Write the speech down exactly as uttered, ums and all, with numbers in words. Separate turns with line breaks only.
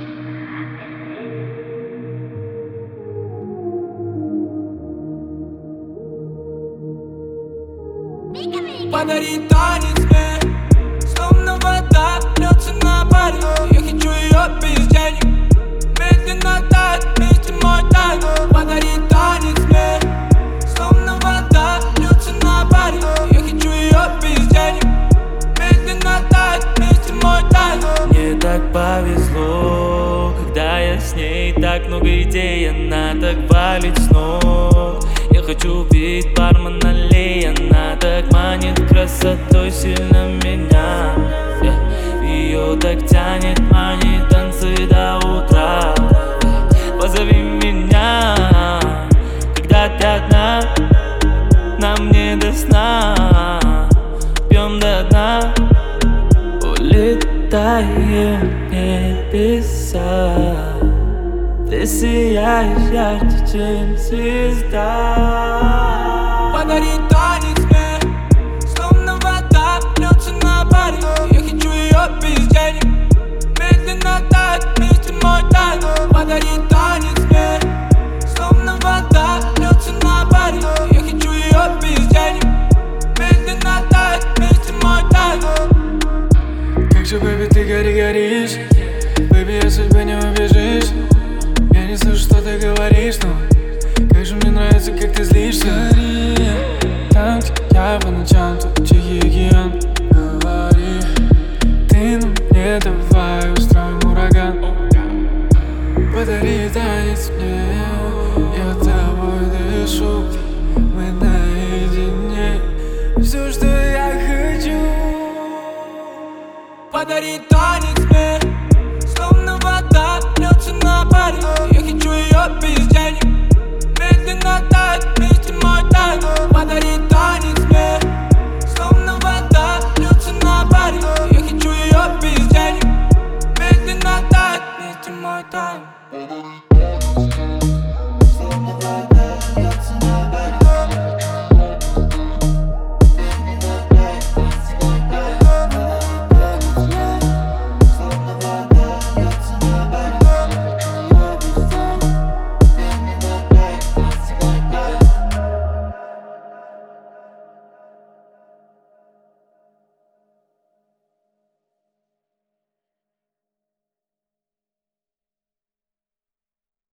Подари танец мне, словно вода льется на баре. Я хочу ее без денег, медленно тает вместе мой тайм. Подари танец мне, словно вода льется на баре. Я хочу ее без денег, медленно тает вместе мой тайм.
Мне так повезло, когда я с ней, так много идей, она так валит с ног. Я хочу пить бармен налей, она так манит красотой сильно меня. yeah. Ее так тянет, манит танцы до утра. yeah. Позови меня, когда ты одна, нам не до сна. Пьем до дна, улетаем в небеса. Ты сияешь ярче, чем звезда.
Подари танец мне, словно вода льется на баре. Я хочу ее без денег, медленно тает вместе мой тайм. Подари танец мне, словно вода льется на баре. Я хочу ее без денег, медленно тает вместе мой тайм.
Как же, бэби, ты гори, горишь. Бэби, я судьбы не убежишь. Я не слышу, что ты говоришь, но как же мне нравится, как ты злишься. Там, где я по ночам, тут тихий океан. Говори, ты на мне давай устроим ураган. Подари танец мне, я тобой дышу. Мы наедине, все, что я хочу.
Подари танец мне,